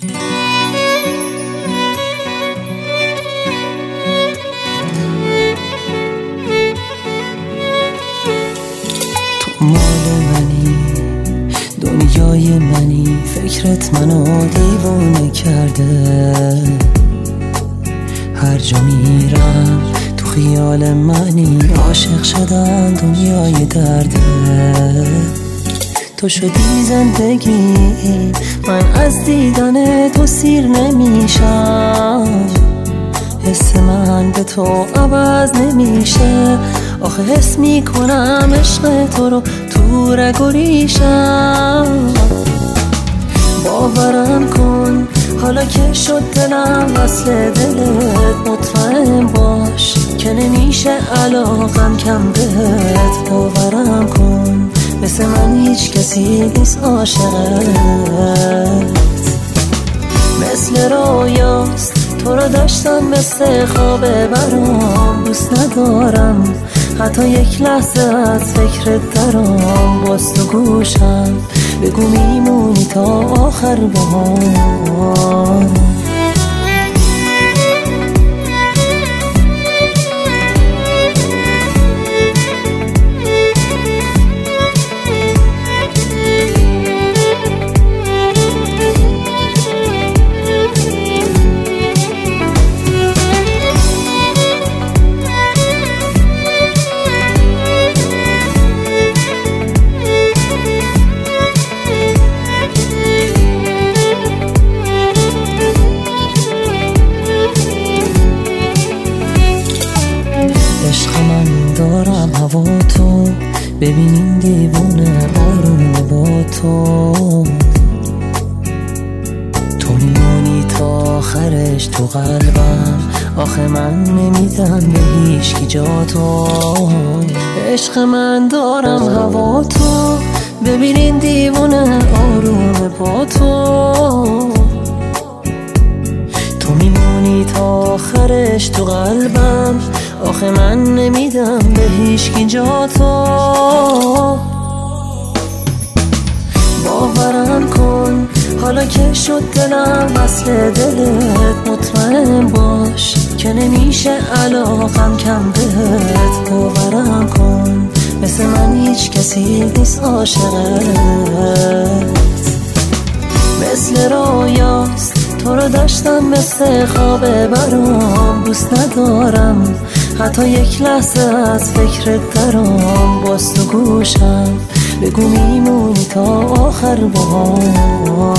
تو مال منی، دنیای منی، فکرت منو دیوونه کرده. هر جا میرم تو خیال منی، عاشق شدم دنیای درده. تو شدی زندگی، من از دیدن تو سیر نمیشم. حس من به تو عوض نمیشه، آخه حس میکنم عشق تو رو تو رگ و ریشم. باورم کن حالا که شد دلم وصل دلت، مطمئن باش که نمیشه علاقم کم بهت. باورم کن مثل من هیچ کسی نیست عاشقت. مثل رویاست تو رو داشتم، مثل خواب برام دوست ندارم حتی یک لحظه از فکرت درام. باز تو گوشم بگو میمونی تا آخر بهار. عشق من دارم هوا تو، ببین این دیوونه آروم با تو. تو میمونی تا آخرش تو قلبم، آخه من نمیدم به هیچکی جا تو. عشق من دارم هوا تو، ببین این دیوونه آروم با تو. تو میمونی تا آخرش تو قلبم، آخه من نمیدم به هیچکی جا تو. باورم کن حالا که شد دلم وصل دلت، مطمئن باش که نمیشه علاقم کم بهت. باورم کن مثل من هیچ کسی نیست عاشقت. مثل رویاست تو رو داشتم، مثل خواب برام دوست ندارم حتی یک لحظه از فکرت درام. باز تو گوشم بگو میمونی تا آخر بهار.